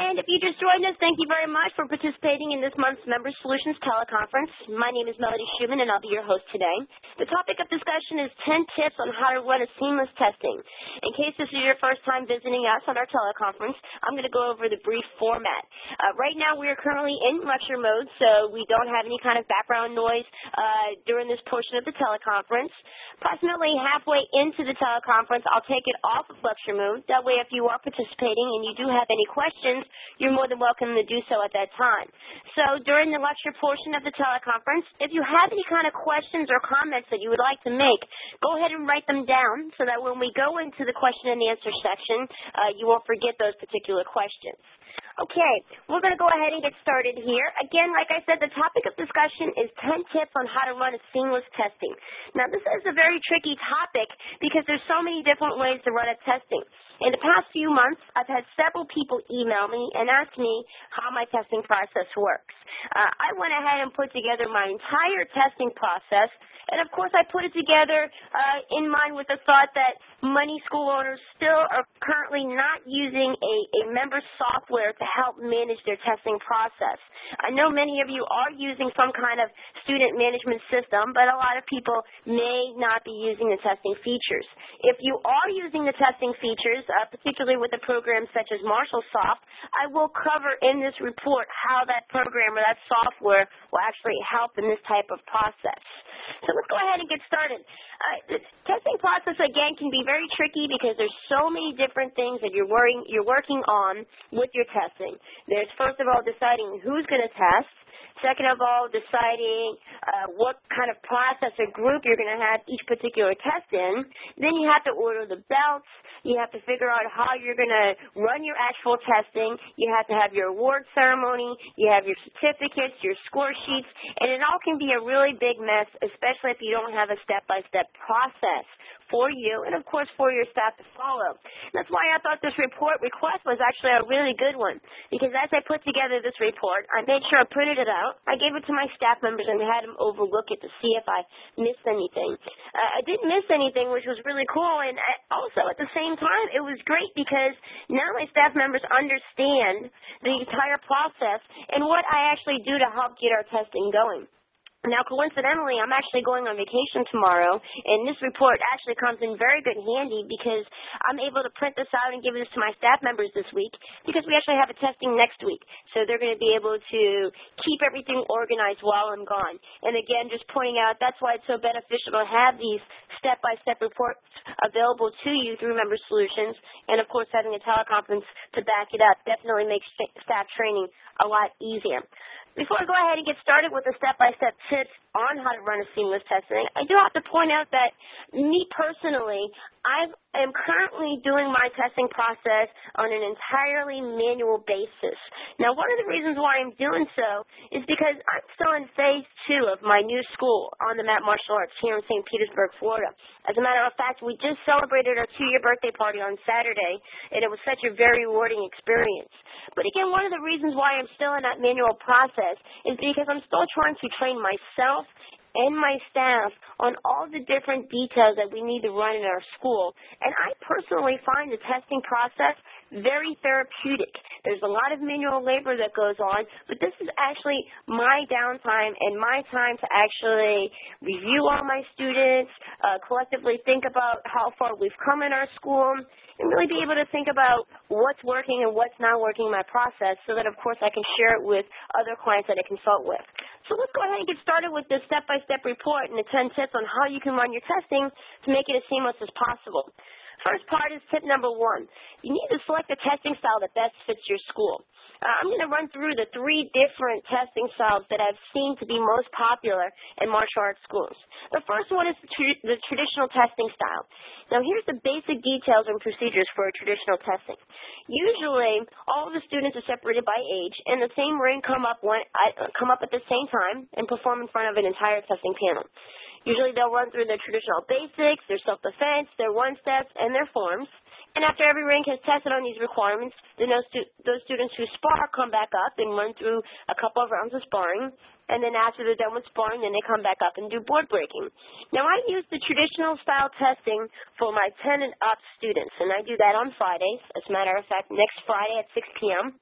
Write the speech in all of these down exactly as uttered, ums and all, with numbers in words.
And if you just joined us, thank you very much for participating in this month's Member Solutions teleconference. My name is Melody Schuman, and I'll be your host today. The topic of discussion is ten tips on how to run a seamless testing. In case this is your first time visiting us on our teleconference, I'm going to go over the brief format. Uh, right now, we are currently in lecture mode, so we don't have any kind of background noise uh, during this portion of the teleconference. Approximately halfway into the teleconference, I'll take it off of lecture mode. That way, if you are participating and you do have any questions, you're more than welcome to do so at that time. So during the lecture portion of the teleconference, if you have any kind of questions or comments that you would like to make, go ahead and write them down so that when we go into the question and answer section, uh, you won't forget those particular questions. Okay, we're going to go ahead and get started here. Again, like I said, the topic of discussion is ten tips on how to run a seamless testing. Now, this is a very tricky topic because there's so many different ways to run a testing. In the past few months, I've had several people email me and ask me how my testing process works. Uh, I went ahead and put together my entire testing process, and of course I put it together uh, in mind with the thought that many school owners still are currently not using a, a member software to help manage their testing process. I know many of you are using some kind of student management system, but a lot of people may not be using the testing features. If you are using the testing features, uh, particularly with a program such as MarshallSoft, I will cover in this report how that program or that software will actually help in this type of process. So let's go ahead and get started. Uh, the testing process, again, can be very tricky because there's so many different things that you're, worrying, you're working on with your testing. There's, first of all, deciding who's going to test. Second of all, deciding uh, what kind of process or group you're going to have each particular test in. Then you have to order the belts. You have to figure out how you're going to run your actual testing. You have to have your award ceremony. You have your certificates, your score sheets, and it all can be a really big mess, especially if you don't have a step-by-step process for you and, of course, for your staff to follow. That's why I thought this report request was actually a really good one, because as I put together this report, I made sure I printed it out. I gave it to my staff members and had them overlook it to see if I missed anything. Uh, I didn't miss anything, which was really cool, and I, also at the same time, it was great because now my staff members understand the entire process and what I actually do to help get our testing going. Now, coincidentally, I'm actually going on vacation tomorrow, and this report actually comes in very good handy because I'm able to print this out and give this to my staff members this week because we actually have a testing next week. So they're going to be able to keep everything organized while I'm gone. And again, just pointing out, that's why it's so beneficial to have these step-by-step reports available to you through Member Solutions, and of course having a teleconference to back it up definitely makes staff training a lot easier. Before I go ahead and get started with the step-by-step tips on how to run a seamless testing, I do have to point out that me personally, I am currently doing my testing process on an entirely manual basis. Now, one of the reasons why I'm doing so is because I'm still in phase two of my new school on the Map Martial Arts here in Saint Petersburg, Florida. As a matter of fact, we just celebrated our two-year birthday party on Saturday, and it was such a very rewarding experience. But again, one of the reasons why I'm still in that manual process is because I'm still trying to train myself and my staff on all the different details that we need to run in our school. And I personally find the testing process very therapeutic. There's a lot of manual labor that goes on, but this is actually my downtime and my time to actually review all my students, uh, collectively think about how far we've come in our school, and really be able to think about what's working and what's not working in my process so that, of course, I can share it with other clients that I consult with. So let's go ahead and get started with this step-by-step report and the ten tips on how you can run your testing to make it as seamless as possible. First part is tip number one. You need to select a testing style that best fits your school. Uh, I'm going to run through the three different testing styles that I've seen to be most popular in martial arts schools. The first one is the, tr the traditional testing style. Now, here's the basic details and procedures for a traditional testing. Usually, all of the students are separated by age, and the same ring come up, one, uh, come up at the same time and perform in front of an entire testing panel. Usually they'll run through their traditional basics, their self-defense, their one-steps, and their forms. And after every rank has tested on these requirements, then those, stu those students who spar come back up and run through a couple of rounds of sparring. And then after they're done with sparring, then they come back up and do board breaking. Now, I use the traditional style testing for my ten and up students, and I do that on Fridays. As a matter of fact, next Friday at six p m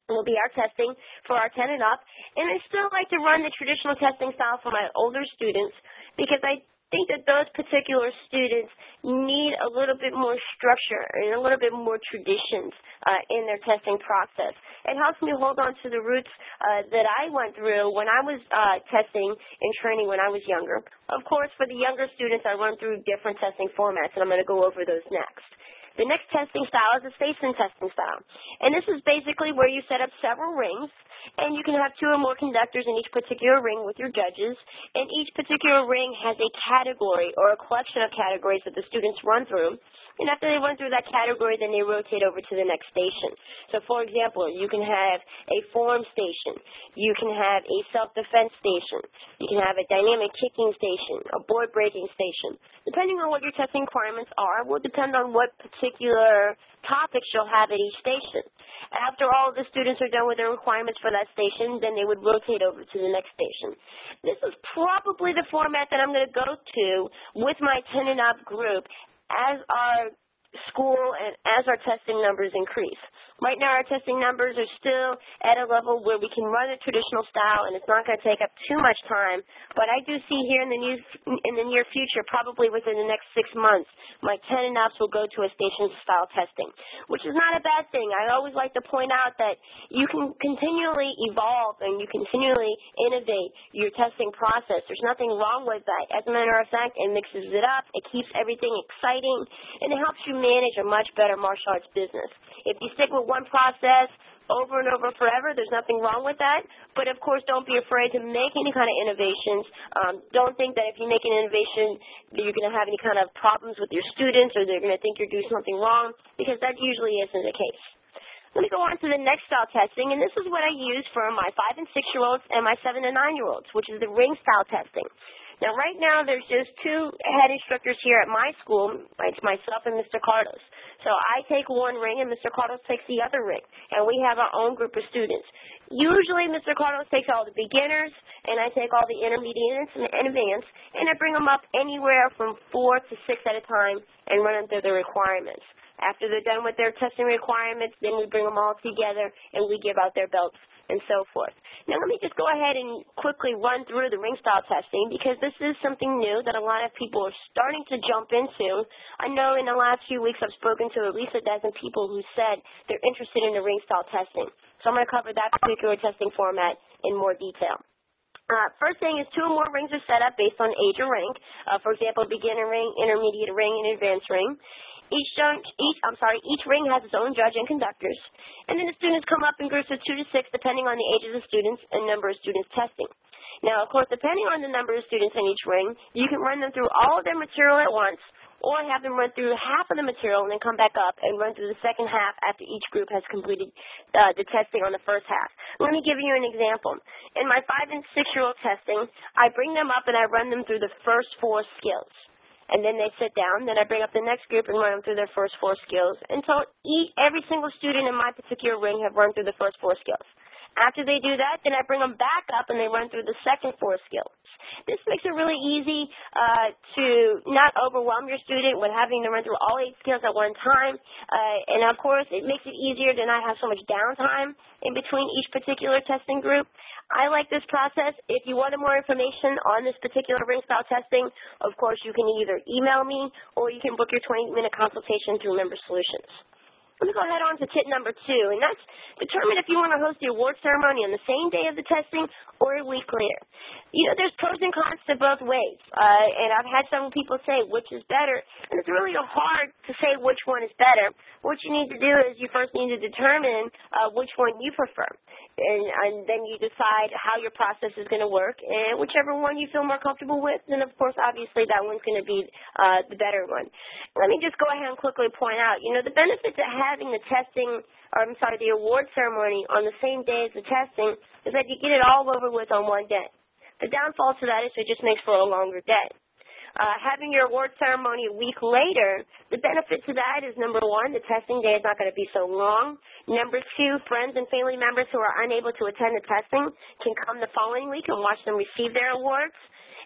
will be our testing for our ten and up. And I still like to run the traditional testing style for my older students because I think that those particular students need a little bit more structure and a little bit more traditions uh, in their testing process. It helps me hold on to the roots uh, that I went through when I was uh, testing and training when I was younger. Of course, for the younger students, I run through different testing formats, and I'm going to go over those next. The next testing style is a station testing style. And this is basically where you set up several rings, and you can have two or more conductors in each particular ring with your judges, and each particular ring has a category or a collection of categories that the students run through. And after they run through that category, then they rotate over to the next station. So, for example, you can have a form station. You can have a self-defense station. You can have a dynamic kicking station, a board breaking station. Depending on what your testing requirements are, will depend on what particular topics you'll have at each station. After all of the students are done with their requirements for that station, then they would rotate over to the next station. This is probably the format that I'm going to go to with my ten and up group as our school and as our testing numbers increase. Right now, our testing numbers are still at a level where we can run a traditional style, and it's not going to take up too much time. But I do see here in the, new, in the near future, probably within the next six months, my ten and ups will go to a station-style testing, which is not a bad thing. I always like to point out that you can continually evolve and you continually innovate your testing process. There's nothing wrong with that. As a matter of fact, it mixes it up, it keeps everything exciting, and it helps you manage a much better martial arts business. If you stick with one process over and over forever, there's nothing wrong with that. But, of course, don't be afraid to make any kind of innovations. Um, don't think that if you make an innovation that you're going to have any kind of problems with your students or they're going to think you're doing something wrong, because that usually isn't the case. Let me go on to the next style testing, and this is what I use for my five and six-year-olds and my seven and nine-year-olds, which is the ring style testing. Now, right now, there's just two head instructors here at my school. It's myself and Mister Cardos. So I take one ring, and Mister Cardos takes the other ring, and we have our own group of students. Usually, Mister Cardos takes all the beginners, and I take all the intermediates and advanced, and I bring them up anywhere from four to six at a time and run them through the requirements. After they're done with their testing requirements, then we bring them all together, and we give out their belts and so forth. Now, let me just go ahead and quickly run through the ring style testing because this is something new that a lot of people are starting to jump into. I know in the last few weeks I've spoken to at least a dozen people who said they're interested in the ring style testing. So I'm going to cover that particular testing format in more detail. Uh, first thing is two or more rings are set up based on age or rank. Uh, for example, beginner ring, intermediate ring, and advanced ring. Each, each, I'm sorry, each ring has its own judge and conductors, and then the students come up in groups of two to six depending on the age of the students and number of students testing. Now, of course, depending on the number of students in each ring, you can run them through all of their material at once or have them run through half of the material and then come back up and run through the second half after each group has completed uh, the testing on the first half. Let me give you an example. In my five and six-year-old testing, I bring them up and I run them through the first four skills. And then they sit down. Then I bring up the next group and run them through their first four skills until each, every single student in my particular ring have run through the first four skills. After they do that, then I bring them back up and they run through the second four skills. This makes it really easy uh, to not overwhelm your student with having to run through all eight skills at one time. Uh, and, of course, it makes it easier to not have so much downtime in between each particular testing group. I like this process. If you wanted more information on this particular ring style testing, of course, you can either email me or you can book your twenty minute consultation through Member Solutions. Let me go ahead on to tip number two, and that's determine if you want to host the award ceremony on the same day of the testing or a week later. You know, there's pros and cons to both ways, uh, and I've had some people say which is better, and it's really hard to say which one is better. What you need to do is you first need to determine uh, which one you prefer, and, and then you decide how your process is going to work, and whichever one you feel more comfortable with, then, of course, obviously that one's going to be uh, the better one. Let me just go ahead and quickly point out, you know, the benefits of having the testing, or I'm sorry, the award ceremony on the same day as the testing is that you get it all over with on one day. The downfall to that is it just makes for a longer day. Uh, having your award ceremony a week later, the benefit to that is, number one, the testing day is not going to be so long. Number two, friends and family members who are unable to attend the testing can come the following week and watch them receive their awards.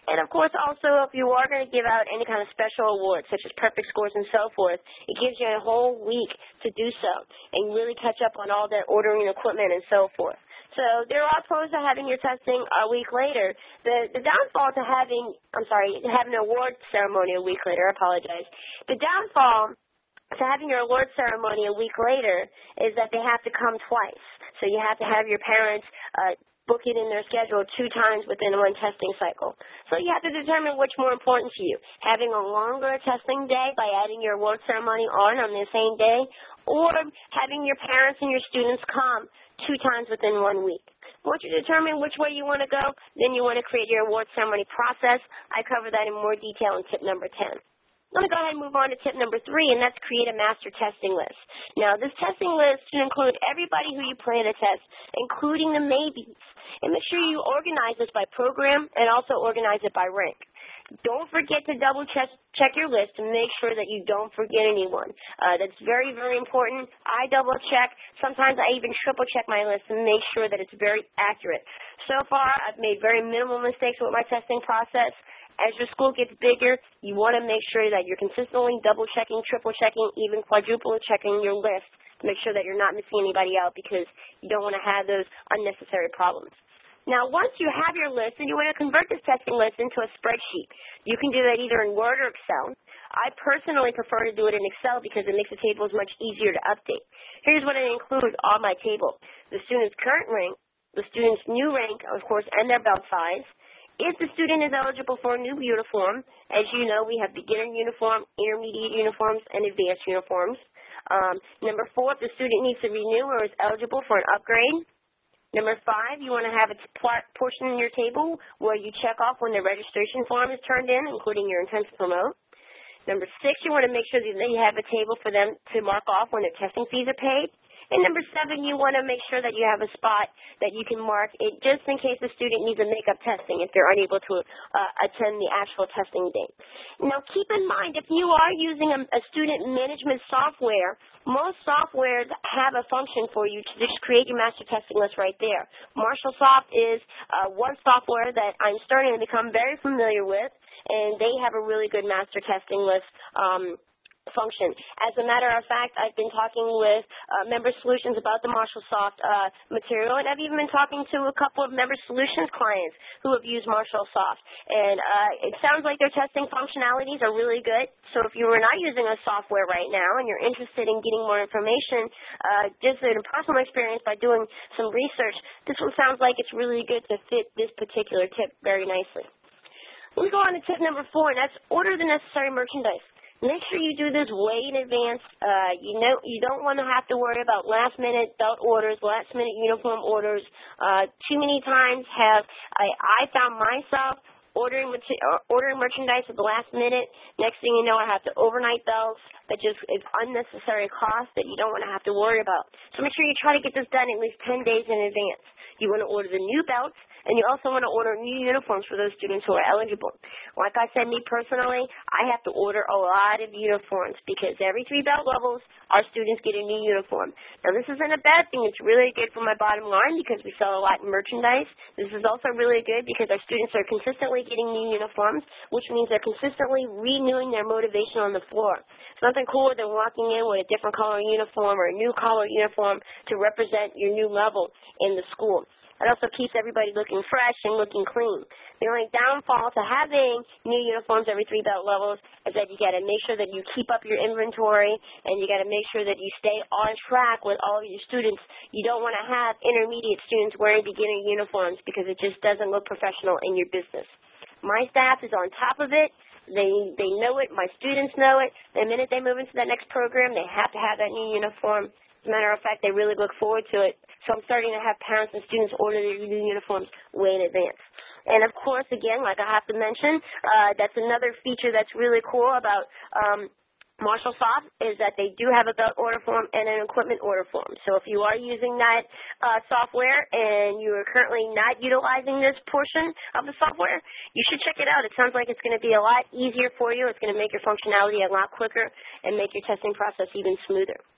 And, of course, also, if you are going to give out any kind of special awards, such as perfect scores and so forth, it gives you a whole week to do so and really catch up on all that ordering equipment and so forth. So there are pros to having your testing a week later. The, the downfall to having, I'm sorry, having an award ceremony a week later, I apologize. The downfall to having your award ceremony a week later is that they have to come twice. So you have to have your parents uh, book it in their schedule two times within one testing cycle. So you have to determine which more important to you, having a longer testing day by adding your award ceremony on on the same day, or having your parents and your students come two times within one week. Once you determine which way you want to go, then you want to create your award ceremony process. I cover that in more detail in tip number ten. I'm going to go ahead and move on to tip number three, and that's create a master testing list. Now, this testing list should include everybody who you plan to test, including the maybes. And make sure you organize this by program and also organize it by rank. Don't forget to double check, check your list to make sure that you don't forget anyone. Uh, that's very, very important. I double check. Sometimes I even triple check my list to make sure that it's very accurate. So far, I've made very minimal mistakes with my testing process. As your school gets bigger, you want to make sure that you're consistently double checking, triple checking, even quadruple checking your list to make sure that you're not missing anybody out, because you don't want to have those unnecessary problems. Now, once you have your list, and you want to convert this testing list into a spreadsheet, you can do that either in Word or Excel. I personally prefer to do it in Excel because it makes the tables much easier to update. Here's what I include on my table: the student's current rank, the student's new rank, of course, and their belt size. If the student is eligible for a new uniform, as you know, we have beginner uniform, intermediate uniforms, and advanced uniforms. Um, number four, if the student needs to renew or is eligible for an upgrade. Number five, you want to have a portion in your table where you check off when the registration form is turned in, including your intent to promote. Number six, you want to make sure that you have a table for them to mark off when their testing fees are paid. And number seven, you want to make sure that you have a spot that you can mark it just in case the student needs a makeup testing if they're unable to uh, attend the actual testing date. Now, keep in mind, if you are using a, a student management software, most softwares have a function for you to just create your master testing list right there. MarshallSoft is uh, one software that I'm starting to become very familiar with, and they have a really good master testing list um, function. As a matter of fact, I've been talking with uh, Member Solutions about the MarshallSoft uh, material, and I've even been talking to a couple of Member Solutions clients who have used MarshallSoft. And uh, it sounds like their testing functionalities are really good. So if you are not using a software right now and you're interested in getting more information, uh, just in a personal experience by doing some research, this one sounds like it's really good to fit this particular tip very nicely. Let me go on to tip number four, and that's order the necessary merchandise. Make sure you do this way in advance. Uh, you know, you don't want to have to worry about last-minute belt orders, last-minute uniform orders. Uh, too many times have I, I found myself ordering ordering merchandise at the last minute. Next thing you know, I have to overnight belts. That just is unnecessary cost that you don't want to have to worry about. So make sure you try to get this done at least ten days in advance. You want to order the new belts, and you also want to order new uniforms for those students who are eligible. Like I said, me personally, I have to order a lot of uniforms because every three belt levels, our students get a new uniform. Now, this isn't a bad thing. It's really good for my bottom line because we sell a lot in merchandise. This is also really good because our students are consistently getting new uniforms, which means they're consistently renewing their motivation on the floor. It's nothing cooler than walking in with a different color uniform or a new color uniform to represent your new level in the school. It also keeps everybody looking fresh and looking clean. The only downfall to having new uniforms every three belt levels is that you got to make sure that you keep up your inventory, and you got to make sure that you stay on track with all of your students. You don't want to have intermediate students wearing beginner uniforms because it just doesn't look professional in your business. My staff is on top of it. They they know it. My students know it. The minute they move into that next program, they have to have that new uniform. As a matter of fact, they really look forward to it. So I'm starting to have parents and students order their new uniforms way in advance. And, of course, again, like I have to mention, uh, that's another feature that's really cool about um, MarshallSoft is that they do have a belt order form and an equipment order form. So if you are using that uh, software and you are currently not utilizing this portion of the software, you should check it out. It sounds like it's going to be a lot easier for you. It's going to make your functionality a lot quicker and make your testing process even smoother.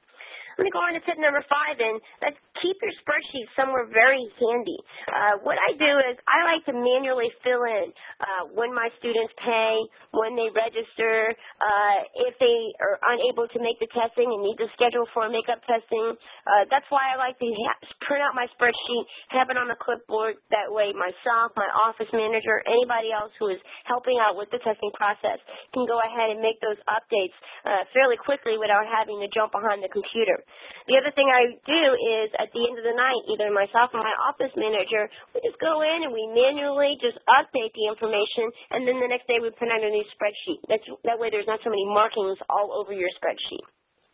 Let me go on to tip number five, and that's keep your spreadsheet somewhere very handy. Uh, what I do is I like to manually fill in uh, when my students pay, when they register, uh, if they are unable to make the testing and need to schedule for makeup testing. Uh, that's why I like to ha- print out my spreadsheet, have it on the clipboard. That way myself, my office manager, anybody else who is helping out with the testing process can go ahead and make those updates uh, fairly quickly without having to jump behind the computer. The other thing I do is at the end of the night, either myself or my office manager, we just go in and we manually just update the information, and then the next day we print out a new spreadsheet. That's, that way there's not so many markings all over your spreadsheet.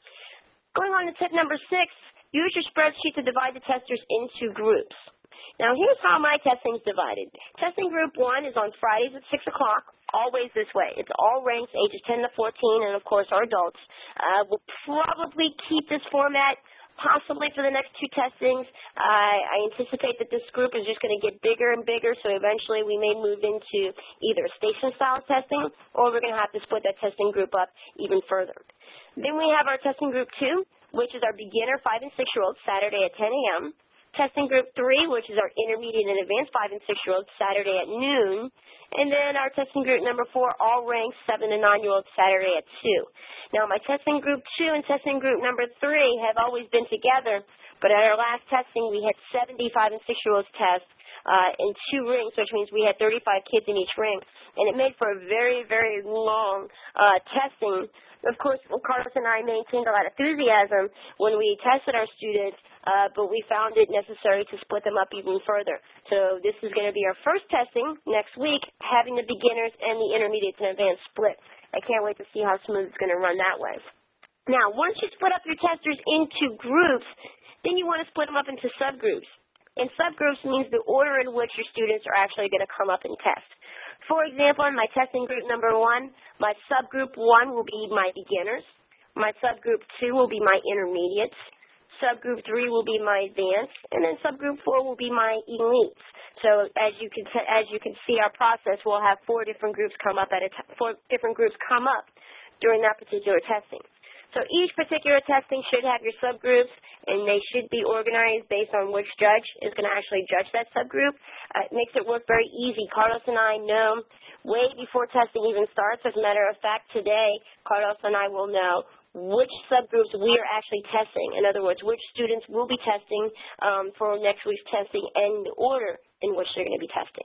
Going on to tip number six, use your spreadsheet to divide the testers into groups. Now, here's how my testing is divided. Testing group one is on Fridays at six o'clock, always this way. It's all ranks, ages ten to fourteen, and, of course, our adults. Uh, we'll probably keep this format possibly for the next two testings. Uh, I anticipate that this group is just going to get bigger and bigger, so eventually we may move into either station-style testing, or we're going to have to split that testing group up even further. Then we have our testing group two, which is our beginner five and six-year-olds, Saturday at ten a m Testing group three, which is our intermediate and advanced five and six-year-olds, Saturday at noon. And then our testing group number four, all ranks seven to nine-year-olds, Saturday at two. Now, my testing group two and testing group number three have always been together, but at our last testing, we had seventy five and six-year-olds test uh, in two rings, which means we had thirty-five kids in each ring. And it made for a very, very long uh, testing. Of course, Carlos and I maintained a lot of enthusiasm when we tested our students, uh, but we found it necessary to split them up even further. So this is going to be our first testing next week, having the beginners and the intermediates and advanced split. I can't wait to see how smooth it's going to run that way. Now, once you split up your testers into groups, then you want to split them up into subgroups. And subgroups means the order in which your students are actually going to come up and test. For example, in my testing group number one, my subgroup one will be my beginners. My subgroup two will be my intermediates. Subgroup three will be my advanced. And then subgroup four will be my elites. So as you can t- as you can see our process, we'll have four different groups come up at a t- four different groups come up during that particular testing. So each particular testing should have your subgroups, and they should be organized based on which judge is going to actually judge that subgroup. Uh, it makes it work very easy. Carlos and I know way before testing even starts. As a matter of fact, today, Carlos and I will know which subgroups we are actually testing. In other words, which students will be testing um, for next week's testing and the order in which they're going to be testing.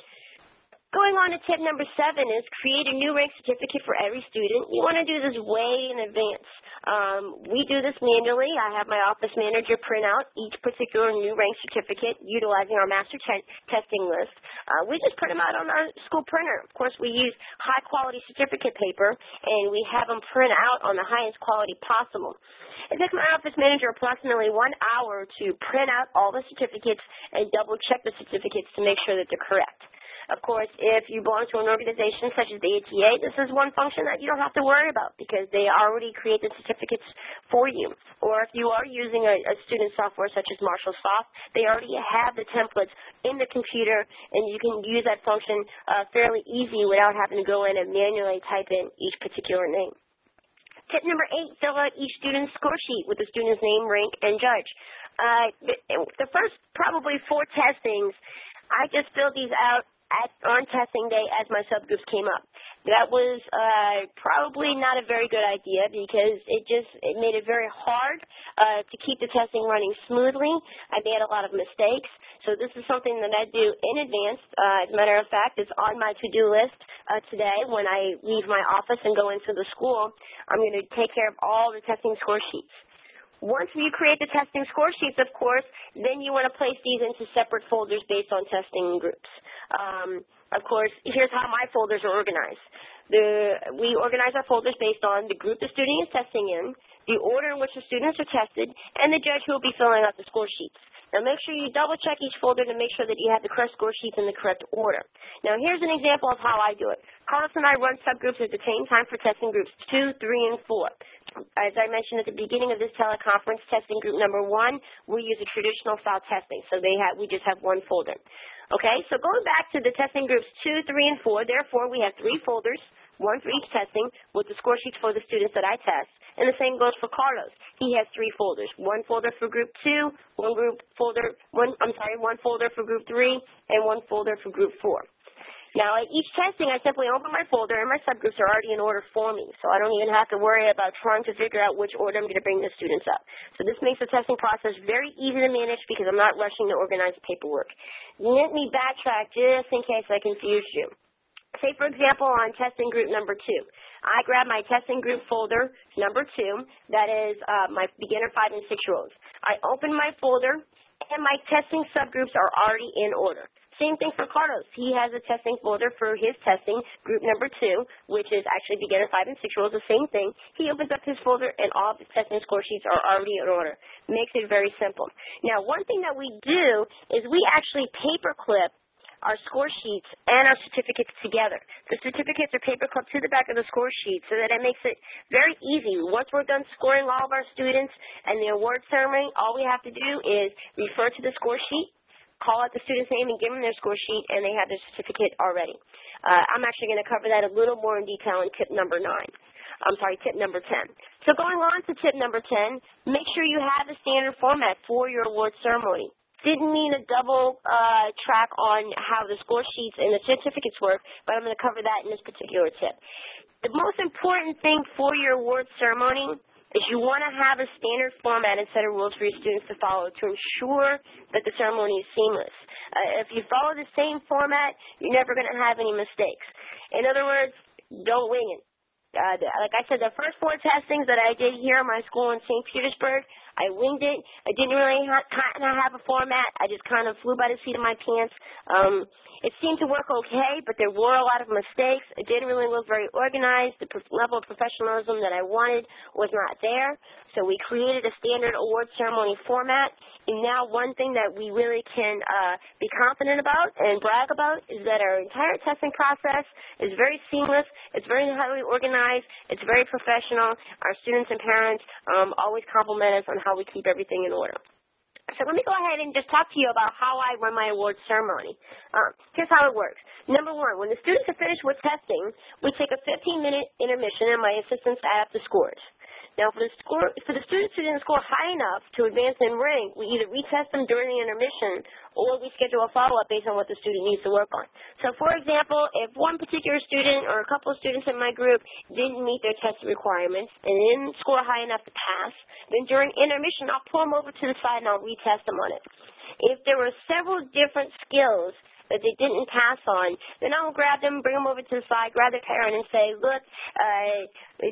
Going on to tip number seven is create a new rank certificate for every student. You want to do this way in advance. Um, we do this manually. I have my office manager print out each particular new rank certificate utilizing our master te- testing list. Uh, we just print them out on our school printer. Of course, we use high-quality certificate paper, and we have them print out on the highest quality possible. It takes my office manager approximately one hour to print out all the certificates and double-check the certificates to make sure that they're correct. Of course, if you belong to an organization such as the A T A, this is one function that you don't have to worry about because they already create the certificates for you. Or if you are using a, a student software such as MarshallSoft, they already have the templates in the computer, and you can use that function uh, fairly easy without having to go in and manually type in each particular name. Tip number eight, fill out each student's score sheet with the student's name, rank, and judge. Uh, the, the first probably four testings, I just filled these out At, on testing day as my subgroups came up. That was uh, probably not a very good idea because it just it made it very hard uh, to keep the testing running smoothly. I made a lot of mistakes, so this is something that I do in advance. Uh, as a matter of fact, it's on my to-do list uh, today when I leave my office and go into the school. I'm going to take care of all the testing score sheets. Once you create the testing score sheets, of course, then you want to place these into separate folders based on testing groups. Um, of course, here's how my folders are organized. The, we organize our folders based on the group the student is testing in, the order in which the students are tested, and the judge who will be filling out the score sheets. Now, make sure you double-check each folder to make sure that you have the correct score sheets in the correct order. Now, here's an example of how I do it. Carlos and I run subgroups at the same time for testing groups two, three, and four. As I mentioned at the beginning of this teleconference, testing group number one, we use a traditional style testing, so they have, we just have one folder. Okay, so going back to the testing groups two, three, and four, therefore we have three folders one for each testing, with the score sheets for the students that I test. And the same goes for Carlos. He has three folders: one folder for group two, one group folder, one I'm sorry, one folder for group three, and one folder for group four. Now, at each testing, I simply open my folder, and my subgroups are already in order for me, so I don't even have to worry about trying to figure out which order I'm going to bring the students up. So this makes the testing process very easy to manage because I'm not rushing to organize paperwork. Let me backtrack just in case I confused you. Say, for example, on testing group number two, I grab my testing group folder, number two, that is uh, my beginner five and six-year-olds. I open my folder, and my testing subgroups are already in order. Same thing for Carlos. He has a testing folder for his testing, group number two, which is actually beginner five and six-year-olds, the same thing. He opens up his folder, and all of his testing score sheets are already in order. Makes it very simple. Now, one thing that we do is we actually paperclip our score sheets and our certificates together. The certificates are paper clipped to the back of the score sheet so that it makes it very easy. Once we're done scoring all of our students and the award ceremony, all we have to do is refer to the score sheet, call out the student's name, and give them their score sheet, and they have their certificate already. Uh, I'm actually going to cover that a little more in detail in tip number nine. I'm sorry, tip number ten. So going on to tip number ten, make sure you have the standard format for your award ceremony. Didn't mean a double uh, track on how the score sheets and the certificates work, but I'm going to cover that in this particular tip. The most important thing for your award ceremony is you want to have a standard format and set of rules for your students to follow to ensure that the ceremony is seamless. Uh, if you follow the same format, you're never going to have any mistakes. In other words, don't wing it. Uh, like I said, the first four testings that I did here in my school in Saint Petersburg, I winged it. I didn't really ha kind of have a format. I just kind of flew by the seat of my pants. Um, it seemed to work okay, but there were a lot of mistakes. It didn't really look very organized. The level of professionalism that I wanted was not there. So we created a standard award ceremony format. And now one thing that we really can uh, be confident about and brag about is that our entire testing process is very seamless. It's very highly organized. It's very professional. Our students and parents um, always compliment us on how we keep everything in order. So let me go ahead and just talk to you about how I run my award ceremony. Um, here's how it works. Number one, when the students are finished with testing, we take a fifteen minute intermission and my assistants add up the scores. Now, for the, score, for the students who didn't score high enough to advance in rank, we either retest them during the intermission or we schedule a follow-up based on what the student needs to work on. So, for example, if one particular student or a couple of students in my group didn't meet their test requirements and didn't score high enough to pass, then during intermission, I'll pull them over to the side and I'll retest them on it. If there were several different skills that they didn't pass on, then I'll grab them, bring them over to the side, grab their parent and say, look, uh,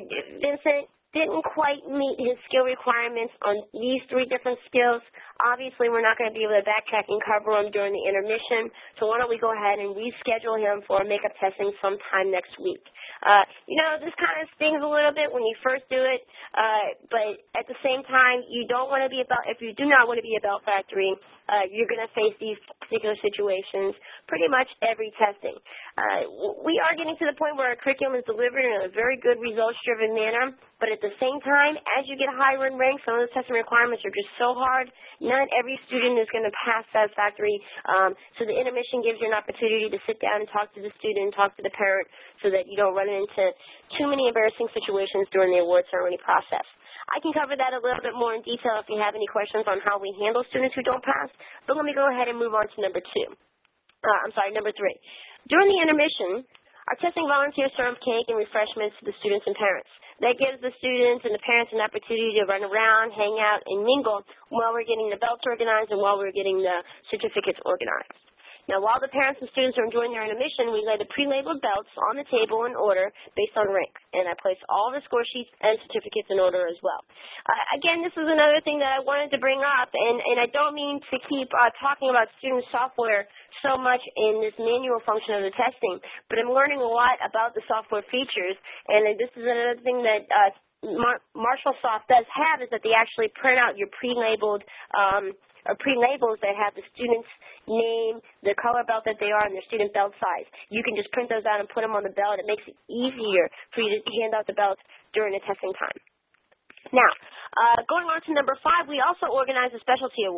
Vincent didn't quite meet his skill requirements on these three different skills. Obviously, we're not going to be able to backtrack and cover him during the intermission, so why don't we go ahead and reschedule him for makeup testing sometime next week. Uh, you know, this kind of stings a little bit when you first do it, uh, but at the same time, you don't want to be about, if you do not want to be a belt factory, uh, you're going to face these particular situations pretty much every testing. Uh, we are getting to the point where our curriculum is delivered in a very good results-driven manner, but at the same time, as you get higher in rank, some of the testing requirements are just so hard, not every student is going to pass satisfactory. Um, so the intermission gives you an opportunity to sit down and talk to the student, talk to the parent, so that you don't run into too many embarrassing situations during the award ceremony process. I can cover that a little bit more in detail if you have any questions on how we handle students who don't pass, but let me go ahead and move on to number two. Uh, I'm sorry, number three. During the intermission, our testing volunteers serve cake and refreshments to the students and parents. That gives the students and the parents an opportunity to run around, hang out, and mingle while we're getting the belts organized and while we're getting the certificates organized. Now, while the parents and students are enjoying their intermission, we lay the pre-labeled belts on the table in order based on rank, and I place all the score sheets and certificates in order as well. Uh, again, this is another thing that I wanted to bring up, and, and I don't mean to keep uh, talking about student software so much in this manual function of the testing, but I'm learning a lot about the software features, and this is another thing that uh, Mar MarshallSoft does have is that they actually print out your pre-labeled um, or pre-labels that have the student's name, the color belt that they are, and their student belt size. You can just print those out and put them on the belt. It makes it easier for you to hand out the belts during the testing time. Now, uh, going on to number five, we also organize the specialty awards.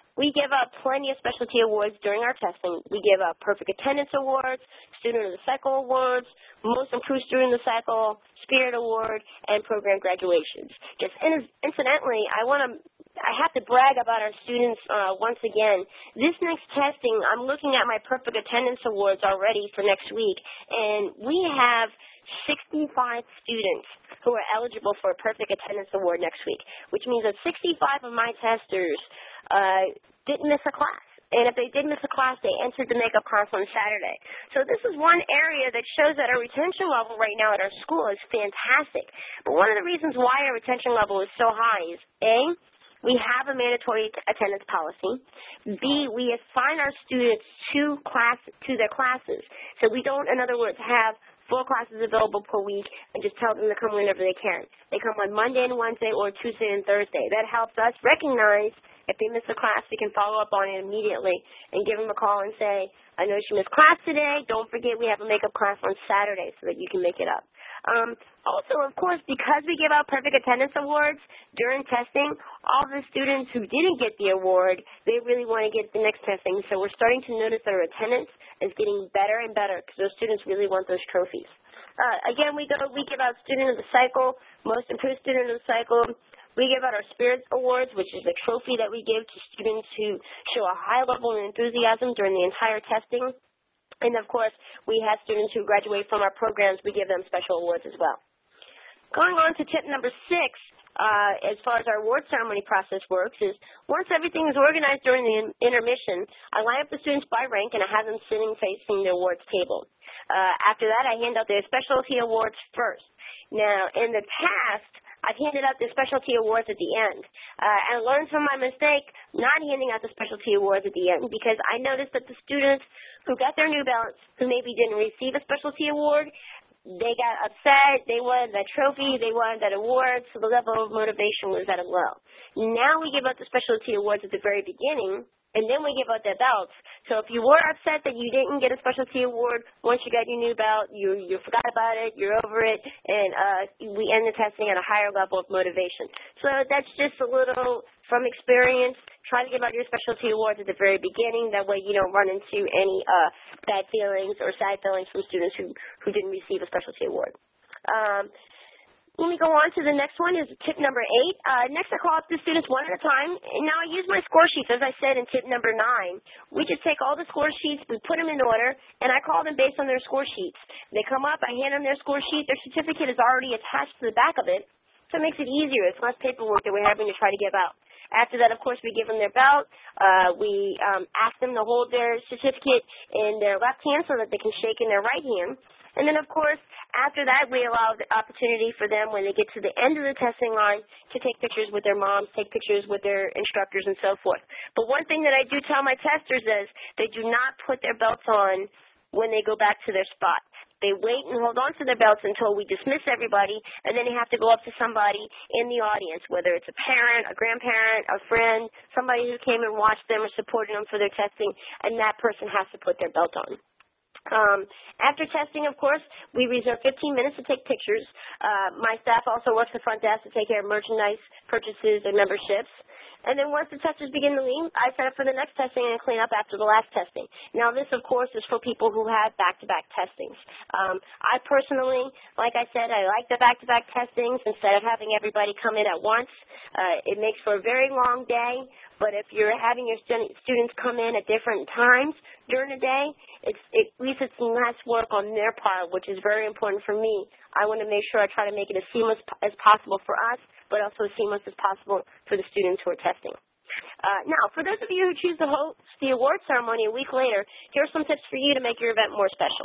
We give out plenty of specialty awards during our testing. We give out perfect attendance awards, student of the cycle awards, most improved student of the cycle, spirit award, and program graduations. Just in, incidentally, I want to I have to brag about our students uh, once again. This next testing, I'm looking at my perfect attendance awards already for next week, and we have sixty-five students who are eligible for a perfect attendance award next week, which means that sixty-five of my testers uh, didn't miss a class. And if they did miss a class, they entered the makeup class on Saturday. So this is one area that shows that our retention level right now at our school is fantastic. But one of the reasons why our retention level is so high is, A, we have a mandatory attendance policy. B, we assign our students to class to their classes. So we don't, in other words, have four classes available per week and just tell them to come whenever they can. They come on Monday and Wednesday or Tuesday and Thursday. That helps us recognize if they miss a class, we can follow up on it immediately and give them a call and say, I know she missed class today. Don't forget we have a makeup class on Saturday so that you can make it up. Um, also, of course, because we give out perfect attendance awards during testing, all the students who didn't get the award, they really want to get the next testing. So we're starting to notice that our attendance is getting better and better because those students really want those trophies. Uh, again, we go, we give out student of the cycle, most improved student of the cycle. We give out our Spirits Awards, which is a trophy that we give to students who show a high level of enthusiasm during the entire testing. And, of course, we have students who graduate from our programs. We give them special awards as well. Going on to tip number six, uh, as far as our award ceremony process works, is once everything is organized during the intermission, I line up the students by rank, and I have them sitting facing the awards table. Uh, after that, I hand out their specialty awards first. Now, in the past, I've handed out the specialty awards at the end. Uh, I learned from my mistake not handing out the specialty awards at the end because I noticed that the students who got their new belts, who maybe didn't receive a specialty award, they got upset, they wanted that trophy, they wanted that award, so the level of motivation was at a low. Now we give out the specialty awards at the very beginning, and then we give out their belts. So if you were upset that you didn't get a specialty award, once you got your new belt, you you forgot about it, you're over it, and uh, we end the testing at a higher level of motivation. So that's just a little from experience. Try to give out your specialty awards at the very beginning. That way you don't run into any uh, bad feelings or sad feelings from students who, who didn't receive a specialty award. Um, Let me go on to the next one is tip number eight. Uh, next, I call up the students one at a time. And now I use my score sheets, as I said in tip number nine. We just take all the score sheets, we put them in order, and I call them based on their score sheets. They come up, I hand them their score sheet. Their certificate is already attached to the back of it, so it makes it easier. It's less paperwork that we're having to try to give out. After that, of course, we give them their belt. Uh, we um, ask them to hold their certificate in their left hand so that they can shake in their right hand. And then, of course, after that, we allow the opportunity for them when they get to the end of the testing line to take pictures with their moms, take pictures with their instructors, and so forth. But one thing that I do tell my testers is they do not put their belts on when they go back to their spot. They wait and hold on to their belts until we dismiss everybody, and then they have to go up to somebody in the audience, whether it's a parent, a grandparent, a friend, somebody who came and watched them or supported them for their testing, and that person has to put their belt on. Um, after testing, of course, we reserve fifteen minutes to take pictures. Uh, my staff also works the front desk to take care of merchandise purchases and memberships. And then once the testers begin to leave, I set up for the next testing and clean up after the last testing. Now, this, of course, is for people who have back-to-back testings. Um, I personally, like I said, I like the back-to-back testings instead of having everybody come in at once. Uh, it makes for a very long day, but if you're having your stu- students come in at different times during the day, it's, it, at least it's less work on their part, which is very important for me. I want to make sure I try to make it as seamless as possible for us, but also as seamless as possible for the students who are testing. Uh, now, for those of you who choose to host the award ceremony a week later, here are some tips for you to make your event more special.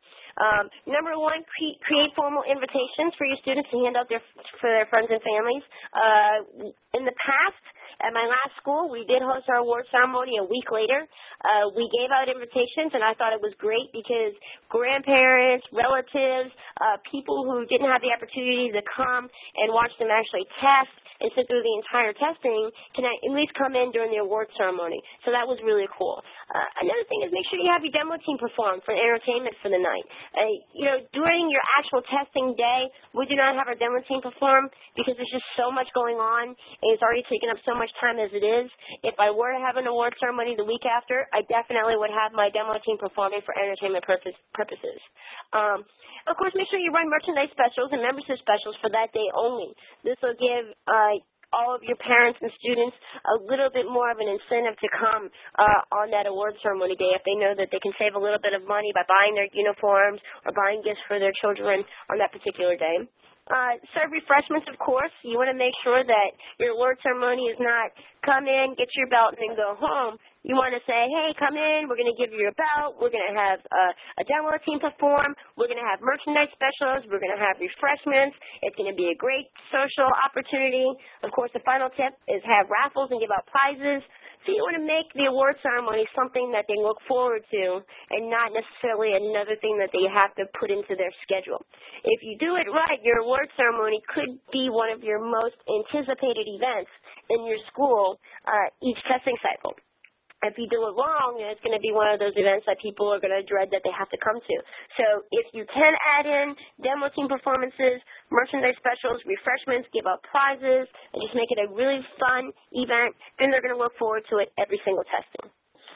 Um, number one, cre create formal invitations for your students to hand out their, for their friends and families. Uh, in the past, at my last school, we did host our award ceremony a week later. Uh, we gave out invitations, and I thought it was great because grandparents, relatives, uh, people who didn't have the opportunity to come and watch them actually test, and sit through the entire testing can at least come in during the award ceremony. So that was really cool. Uh, another thing is make sure you have your demo team perform for entertainment for the night. Uh, you know, during your actual testing day, we do not have our demo team perform because there's just so much going on, and it's already taken up so much time as it is. If I were to have an award ceremony the week after, I definitely would have my demo team performing for entertainment purpose, purposes. Um, of course, make sure you run merchandise specials and membership specials for that day only. This will give uh, all of your parents and students a little bit more of an incentive to come uh, on that award ceremony day if they know that they can save a little bit of money by buying their uniforms or buying gifts for their children on that particular day. Uh, serve refreshments, of course. You want to make sure that your award ceremony is not come in, get your belt, and then go home. You want to say, hey, come in, we're going to give you your belt, we're going to have uh, a demo team perform, we're going to have merchandise specials, we're going to have refreshments, it's going to be a great social opportunity. Of course, the final tip is have raffles and give out prizes. So you want to make the award ceremony something that they look forward to and not necessarily another thing that they have to put into their schedule. If you do it right, your award ceremony could be one of your most anticipated events in your school uh, each testing cycle. If you do it wrong, it's going to be one of those events that people are going to dread that they have to come to. So if you can add in demo team performances, merchandise specials, refreshments, give out prizes, and just make it a really fun event, then they're going to look forward to it every single testing.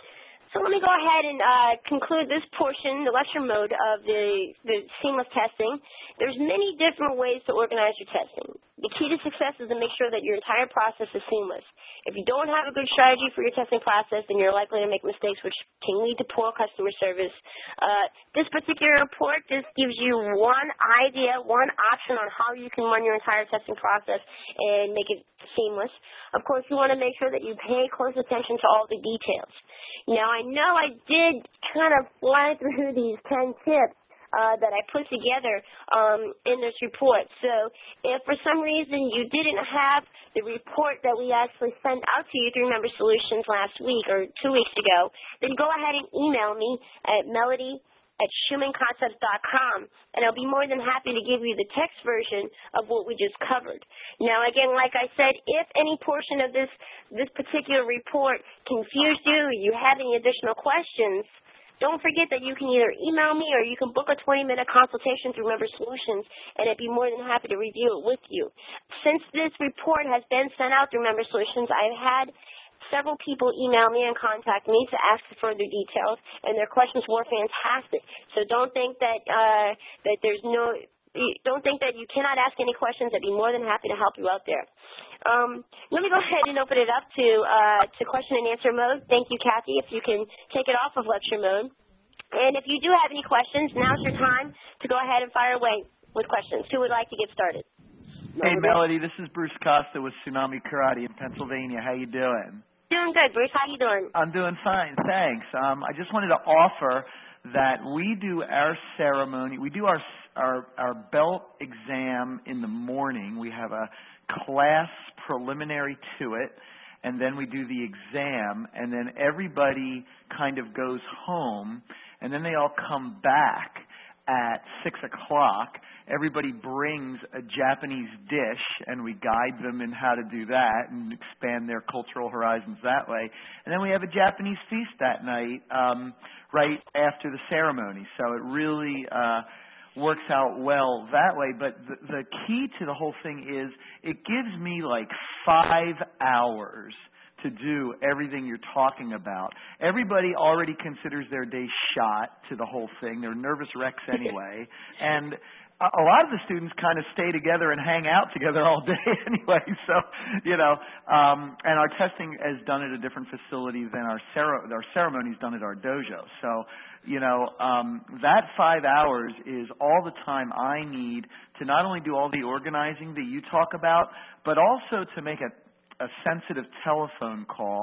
So let me go ahead and uh, conclude this portion, the lecture mode of the, the seamless testing. There's many different ways to organize your testing. The key to success is to make sure that your entire process is seamless. If you don't have a good strategy for your testing process, then you're likely to make mistakes which can lead to poor customer service. Uh, this particular report just gives you one idea, one option on how you can run your entire testing process and make it seamless. Of course, you want to make sure that you pay close attention to all the details. Now, I know I did kind of fly through these ten tips uh, that I put together um, in this report. So if for some reason you didn't have the report that we actually sent out to you through Member Solutions last week or two weeks ago, then go ahead and email me at melody at schumann concepts dot com, and I'll be more than happy to give you the text version of what we just covered. Now, again, like I said, if any portion of this, this particular report confused you, or you have any additional questions, don't forget that you can either email me or you can book a twenty minute consultation through Member Solutions, and I'd be more than happy to review it with you. Since this report has been sent out through Member Solutions, I've had several people email me and contact me to ask for further details, and their questions were fantastic. So don't think that uh, that there's no, don't think that you cannot ask any questions. I'd be more than happy to help you out there. Um, let me go ahead and open it up to uh, to question and answer mode. Thank you, Kathy. If you can take it off of lecture mode, and if you do have any questions, now's your time to go ahead and fire away with questions. Who would like to get started? Hey, Melody. This is Bruce Costa with Tsunami Karate in Pennsylvania. How you doing? Doing good, Bruce. How you doing? I'm doing fine, thanks. Um, I just wanted to offer that we do our ceremony, we do our, our our belt exam in the morning. We have a class preliminary to it, and then we do the exam, and then everybody kind of goes home, and then they all come back at six o'clock. Everybody brings a Japanese dish, and we guide them in how to do that and expand their cultural horizons that way. And then we have a Japanese feast that night um, right after the ceremony. So it really uh, works out well that way. But the, the key to the whole thing is it gives me like five hours to do everything you're talking about. Everybody already considers their day shot to the whole thing. They're nervous wrecks anyway. And a lot of the students kind of stay together and hang out together all day anyway. So, you know, um, and our testing is done at a different facility than our, cere- our ceremony is done at our dojo. So, you know, um, that five hours is all the time I need to not only do all the organizing that you talk about, but also to make a a sensitive telephone call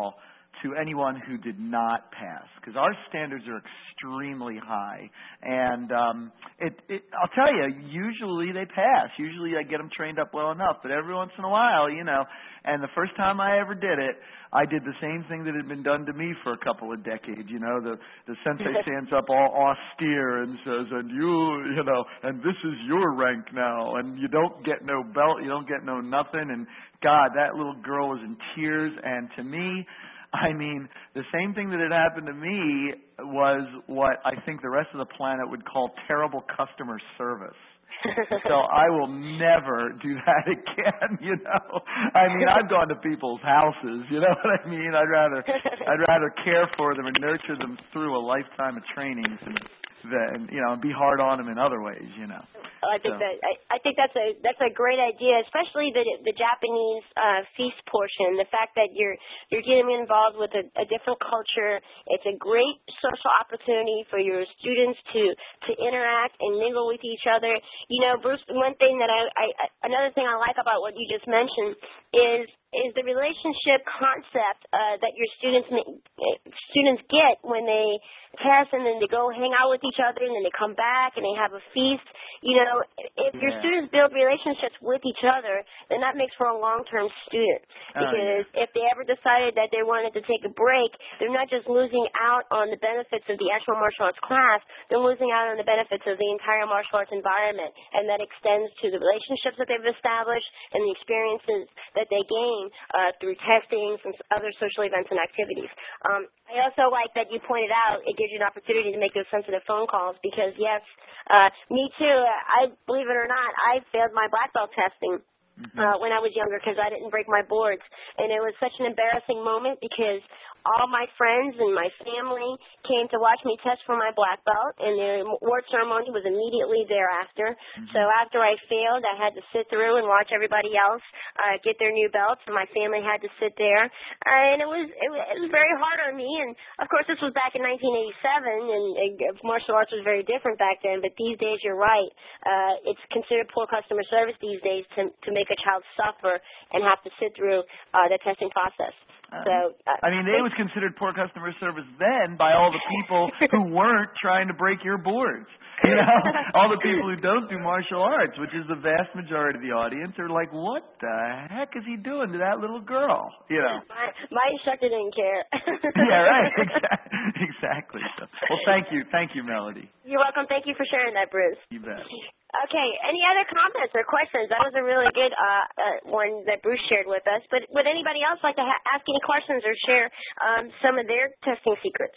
to anyone who did not pass, because our standards are extremely high. And um, it, it, I'll tell you, usually they pass. Usually I get them trained up well enough, but every once in a while, you know, and the first time I ever did it, I did the same thing that had been done to me for a couple of decades. You know, the the sensei stands up all austere and says, and you, you know, and this is your rank now, and you don't get no belt, you don't get no nothing. And God, that little girl was in tears. And to me, I mean, the same thing that had happened to me was what I think the rest of the planet would call terrible customer service. So I will never do that again, you know. I mean, I've gone to people's houses, you know what I mean? I'd rather I'd rather care for them and nurture them through a lifetime of trainings and than, you know, be hard on them in other ways, you know. I think so. that I, I think that's a that's a great idea, especially the the Japanese uh, feast portion. The fact that you're you're getting involved with a, a different culture. It's a great social opportunity for your students to to interact and mingle with each other. You know, Bruce, one thing that I, I another thing I like about what you just mentioned is is the relationship concept uh, that your students students get when they test and then they go hang out with each other and then they come back and they have a feast. You know, if your Yeah. students build relationships with each other, then that makes for a long-term student. Because oh, yeah. if they ever decided that they wanted to take a break, they're not just losing out on the benefits of the actual martial arts class, they're losing out on the benefits of the entire martial arts environment. And that extends to the relationships that they've established and the experiences that they gain uh, through testings and other social events and activities. Um, I also like that you pointed out it gives you an opportunity to make those sensitive phone calls because, yes, uh, me too. I believe it or not, I failed my black belt testing uh, when I was younger because I didn't break my boards. And it was such an embarrassing moment because all my friends and my family came to watch me test for my black belt, and the award ceremony was immediately thereafter. Mm-hmm. So after I failed, I had to sit through and watch everybody else uh, get their new belts, and my family had to sit there. Uh, and it was, it was it was very hard on me. And, of course, this was back in nineteen eighty-seven, and uh, martial arts was very different back then. But these days, you're right. Uh, it's considered poor customer service these days to, to make a child suffer and have to sit through uh, the testing process. Um, so, uh, I mean, it was considered poor customer service then by all the people who weren't trying to break your boards. You know, all the people who don't do martial arts, which is the vast majority of the audience, are like, what the heck is he doing to that little girl? You know. My, my instructor didn't care. Yeah, right. Exactly. exactly. So, well, thank you. Thank you, Melody. You're welcome. Thank you for sharing that, Bruce. You bet. Okay. Any other comments or questions? That was a really good uh, uh, one that Bruce shared with us. But would anybody else like to ha- ask any questions or share um, some of their testing secrets?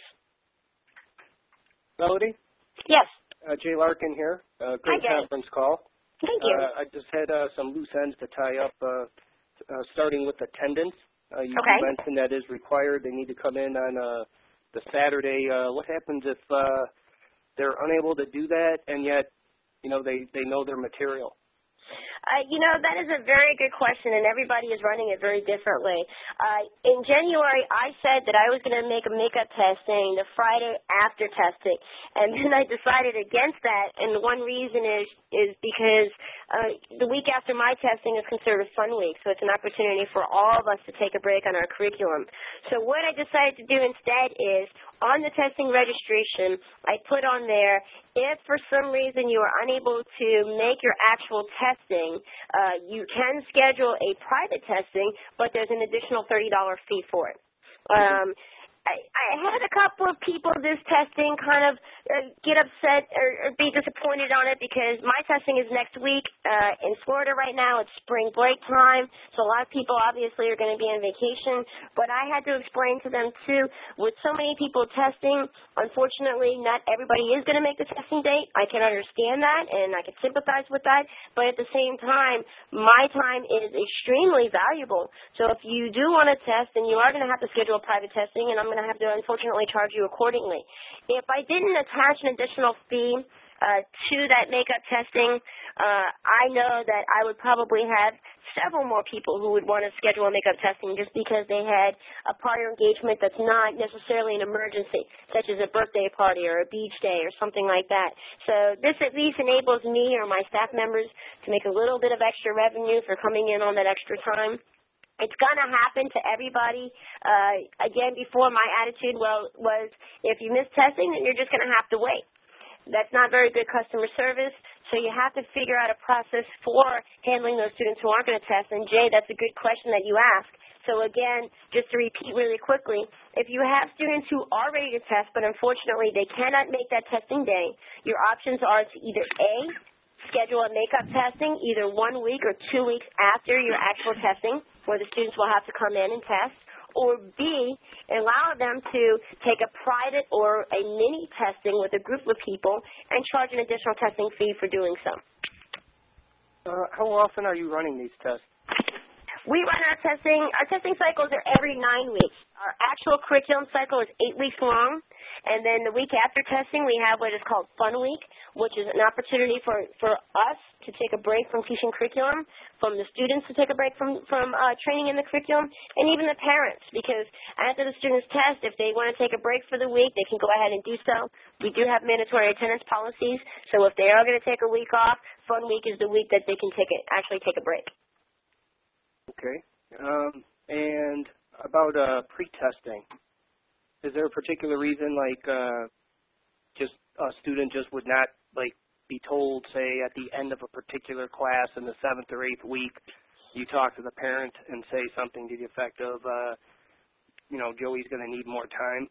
Melody? Yes. Uh, Jay Larkin here. Uh, great Hi, Jay. conference call. Thank you. Uh, I just had uh, some loose ends to tie up, uh, uh, starting with attendance. Uh, you okay. mentioned that is required. They need to come in on uh, the Saturday. Uh, what happens if uh, they're unable to do that and yet, you know, they, they know their material? Uh, you know, that is a very good question, and everybody is running it very differently. Uh, in January, I said that I was going to make a makeup testing the Friday after testing, and then I decided against that, and one reason is is because uh, the week after my testing is considered a fun week, so it's an opportunity for all of us to take a break on our curriculum. So what I decided to do instead is, on the testing registration, I put on there, if for some reason you are unable to make your actual testing, uh, you can schedule a private testing, but there's an additional thirty dollars fee for it. Um, I, I had a couple of people this testing kind of uh, get upset or, or be disappointed on it because my testing is next week uh, in Florida right now. It's spring break time, so a lot of people obviously are going to be on vacation. But I had to explain to them, too, with so many people testing, unfortunately, not everybody is going to make the testing date. I can understand that, and I can sympathize with that. But at the same time, my time is extremely valuable. So if you do want to test, then you are going to have to schedule private testing, and I'm going to have to unfortunately charge you accordingly. If I didn't attach an additional fee uh, to that makeup testing, uh, I know that I would probably have several more people who would want to schedule a makeup testing just because they had a prior engagement that's not necessarily an emergency, such as a birthday party or a beach day or something like that. So this at least enables me or my staff members to make a little bit of extra revenue for coming in on that extra time. It's going to happen to everybody. Uh, again, before my attitude well, was if you miss testing, then you're just going to have to wait. That's not very good customer service, so you have to figure out a process for handling those students who aren't going to test. And, Jay, that's a good question that you ask. So, again, just to repeat really quickly, if you have students who are ready to test, but unfortunately they cannot make that testing day, your options are to either A, schedule a makeup testing either one week or two weeks after your actual testing, where the students will have to come in and test, or B, allow them to take a private or a mini testing with a group of people and charge an additional testing fee for doing so. Uh, how often are you running these tests? We run our testing, our testing cycles are every nine weeks. Our actual curriculum cycle is eight weeks long, and then the week after testing we have what is called Fun Week, which is an opportunity for, for us to take a break from teaching curriculum, from the students to take a break from, from uh, training in the curriculum, and even the parents, because after the students test, if they want to take a break for the week, they can go ahead and do so. We do have mandatory attendance policies, so if they are going to take a week off, Fun Week is the week that they can take it, actually take a break. Okay. Um, and about uh, pre-testing, is there a particular reason, like uh, just a student just would not like be told, say, at the end of a particular class in the seventh or eighth week, you talk to the parent and say something to the effect of, uh, you know, Joey's going to need more time?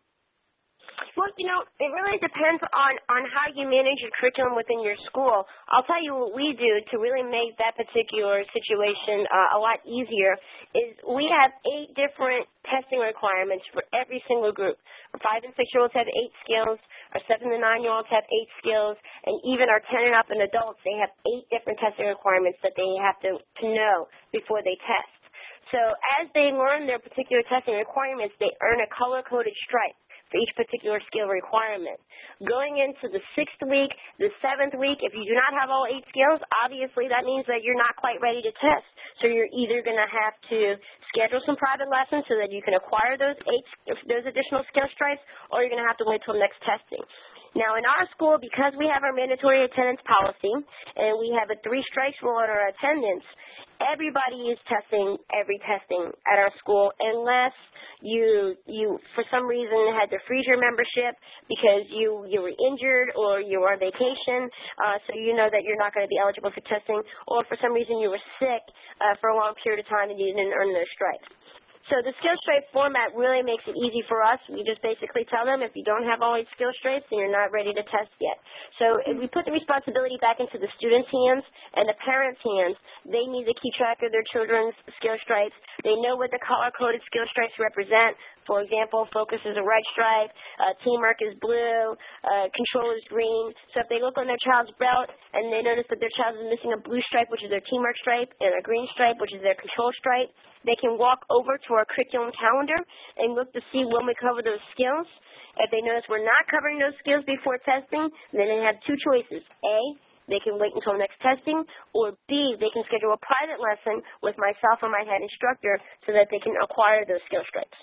Well, you know, it really depends on, on how you manage your curriculum within your school. I'll tell you what we do to really make that particular situation uh, a lot easier is we have eight different testing requirements for every single group. Our five and six-year-olds have eight skills. Our seven and nine-year-olds have eight skills. And even our ten and up and adults, they have eight different testing requirements that they have to, to know before they test. So as they learn their particular testing requirements, they earn a color-coded stripe for each particular skill requirement. Going into the sixth week, the seventh week, if you do not have all eight skills, obviously that means that you're not quite ready to test. So you're either going to have to schedule some private lessons so that you can acquire those eight, those additional skill stripes, or you're going to have to wait till next testing. Now, in our school, because we have our mandatory attendance policy and we have a three strikes rule on our attendance, everybody is testing every testing at our school unless you, you for some reason, had to freeze your membership because you, you were injured or you were on vacation, uh, so you know that you're not going to be eligible for testing, or for some reason you were sick uh, for a long period of time and you didn't earn those stripes. So the skill stripe format really makes it easy for us. We just basically tell them if you don't have all eight skill stripes, then you're not ready to test yet. So if we put the responsibility back into the students' hands and the parents' hands. They need to keep track of their children's skill stripes. They know what the color-coded skill stripes represent. For example, focus is a red stripe, uh, teamwork is blue, uh, control is green. So if they look on their child's belt and they notice that their child is missing a blue stripe, which is their teamwork stripe, and a green stripe, which is their control stripe, they can walk over to our curriculum calendar and look to see when we cover those skills. If they notice we're not covering those skills before testing, then they have two choices. A, they can wait until next testing, or B, they can schedule a private lesson with myself or my head instructor so that they can acquire those skill stripes.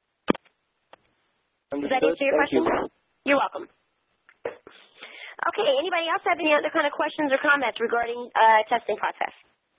Understood. Does that answer your Thank question? you. You're welcome. Okay, anybody else have any other kind of questions or comments regarding uh, testing process?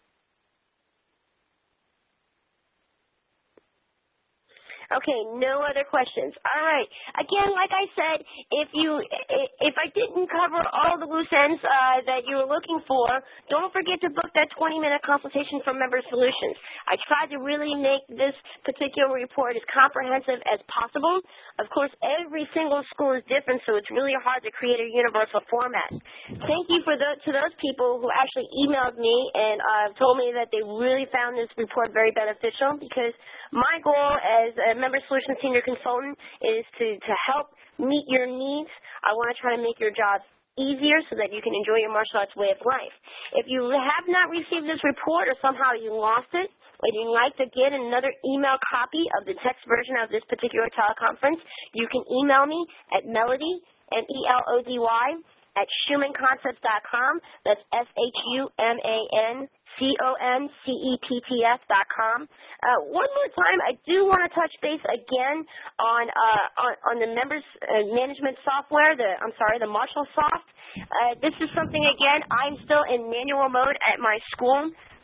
Okay, no other questions. All right. Again, like I said, if you if I didn't cover all the loose ends uh, that you were looking for, don't forget to book that twenty minute consultation from Member Solutions. I tried to really make this particular report as comprehensive as possible. Of course, every single school is different, so it's really hard to create a universal format. Thank you for the, to those people who actually emailed me and uh, told me that they really found this report very beneficial, because my goal as a Member Solutions Senior Consultant is to, to help meet your needs. I want to try to make your job easier so that you can enjoy your martial arts way of life. If you have not received this report or somehow you lost it, or you'd like to get another email copy of the text version of this particular teleconference, you can email me at Melody, M E L O D Y, at Schumann Concepts dot com. That's S H U M A N C O N C E P T S dot com. Uh, one more time, I do want to touch base again on uh, on, on the members uh, management software. The I'm sorry, the MarshallSoft. Uh, this is something again. I'm still in manual mode at my school.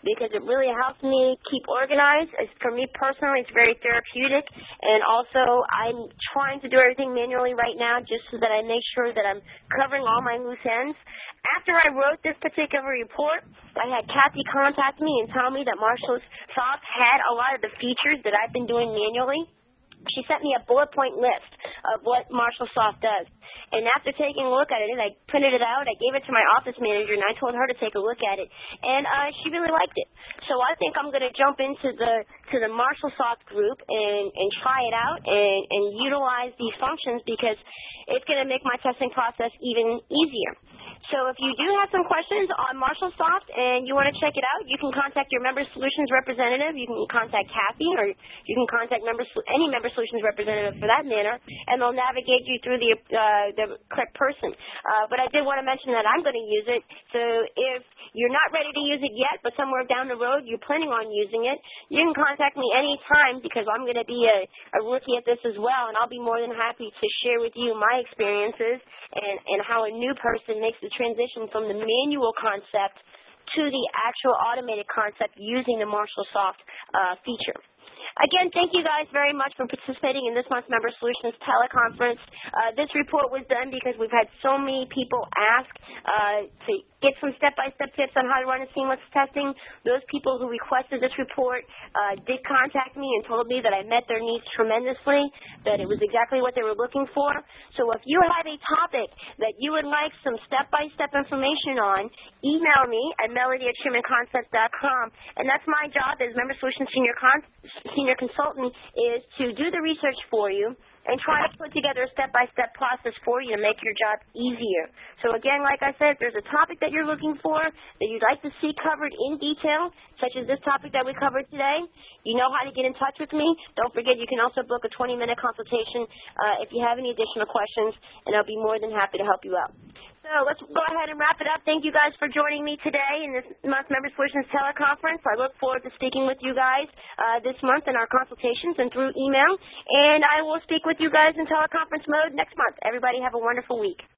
because it really helps me keep organized. It's, for me personally, it's very therapeutic, and also I'm trying to do everything manually right now just so that I make sure that I'm covering all my loose ends. After I wrote this particular report, I had Kathy contact me and tell me that Marshall Soft had a lot of the features that I've been doing manually. She sent me a bullet point list of what Marshall Soft does. And after taking a look at it, I printed it out, I gave it to my office manager, and I told her to take a look at it. And uh, she really liked it. So I think I'm going to jump into the to the Marshall Soft group and, and try it out and, and utilize these functions because it's going to make my testing process even easier. So if you do have some questions on Marshall Soft and you want to check it out, you can contact your Member Solutions representative. You can contact Kathy, or you can contact member, any Member Solutions representative for that matter, and they'll navigate you through the, uh, the correct person. Uh, but I did want to mention that I'm going to use it. So if you're not ready to use it yet, but somewhere down the road you're planning on using it, you can contact me anytime because I'm going to be a, a rookie at this as well, and I'll be more than happy to share with you my experiences and, and how a new person makes the transition from the manual concept to the actual automated concept using the Marshall Soft uh, feature. Again, thank you guys very much for participating in this month's Member Solutions teleconference. Uh, this report was done because we've had so many people ask uh, to get some step-by-step tips on how to run a seamless testing. Those people who requested this report uh, did contact me and told me that I met their needs tremendously, that it was exactly what they were looking for. So if you have a topic that you would like some step-by-step information on, email me at melody at schumann concepts dot com. And that's my job as Member Solutions Senior Con Senior Consultant, is to do the research for you and try to put together a step-by-step process for you to make your job easier. So again, like I said, if there's a topic that you're looking for that you'd like to see covered in detail, such as this topic that we covered today, you know how to get in touch with me. Don't forget, you can also book a twenty minute consultation uh, if you have any additional questions, and I'll be more than happy to help you out. So let's go ahead and wrap it up. Thank you guys for joining me today in this month's Member Solutions teleconference. I look forward to speaking with you guys uh, this month in our consultations and through email. And I will speak with you guys in teleconference mode next month. Everybody have a wonderful week.